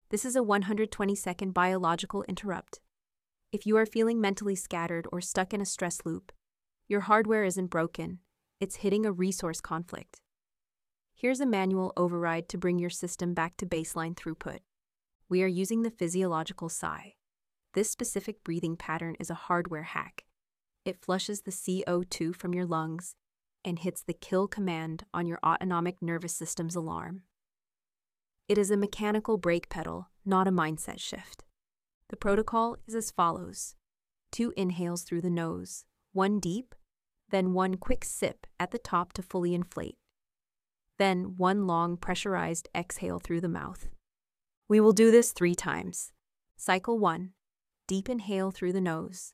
This is a 120-second biological interrupt. If you are feeling mentally scattered or stuck in a stress loop, your hardware isn't broken, it's hitting a resource conflict. Here's a manual override to bring your system back to baseline throughput. We are using the physiological sigh. This specific breathing pattern is a hardware hack. It flushes the CO2 from your lungs and hits the kill command on your autonomic nervous system's alarm. It is a mechanical brake pedal, not a mindset shift. The protocol is as follows: 2 inhales through the nose, 1 deep, then 1 quick sip at the top to fully inflate. Then 1 long pressurized exhale through the mouth. We will do this 3 times. Cycle 1. Deep inhale through the nose.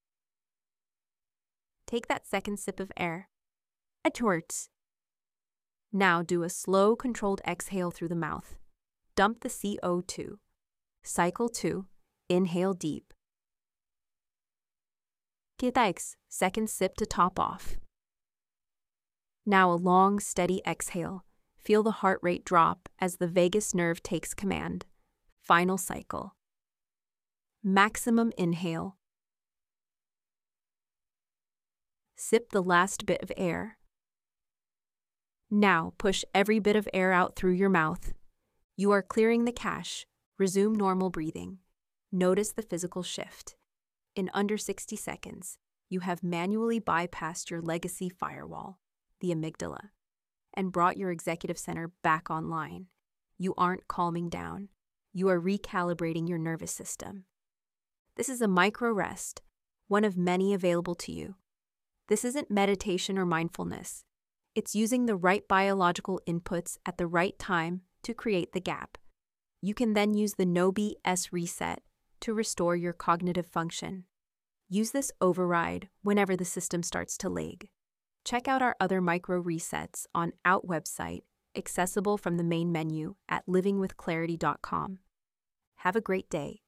Take that second sip of air. Towards. Now do a slow, controlled exhale through the mouth. Dump the CO2. Cycle 2. Inhale deep. Kitaix, second sip to top off. Now a long, steady exhale. Feel the heart rate drop as the vagus nerve takes command. Final cycle. Maximum inhale. Sip the last bit of air. Now push every bit of air out through your mouth. You are clearing the cache. Resume normal breathing. Notice the physical shift. In under 60 seconds, you have manually bypassed your legacy firewall, the amygdala, and brought your executive center back online. You aren't calming down. You are recalibrating your nervous system. This is a micro rest, one of many available to you. This isn't meditation or mindfulness. It's using the right biological inputs at the right time to create the gap. You can then use the Nobi S reset to restore your cognitive function. Use this override whenever the system starts to lag. Check out our other micro resets on Out website, accessible from the main menu at livingwithclarity.com. Have a great day.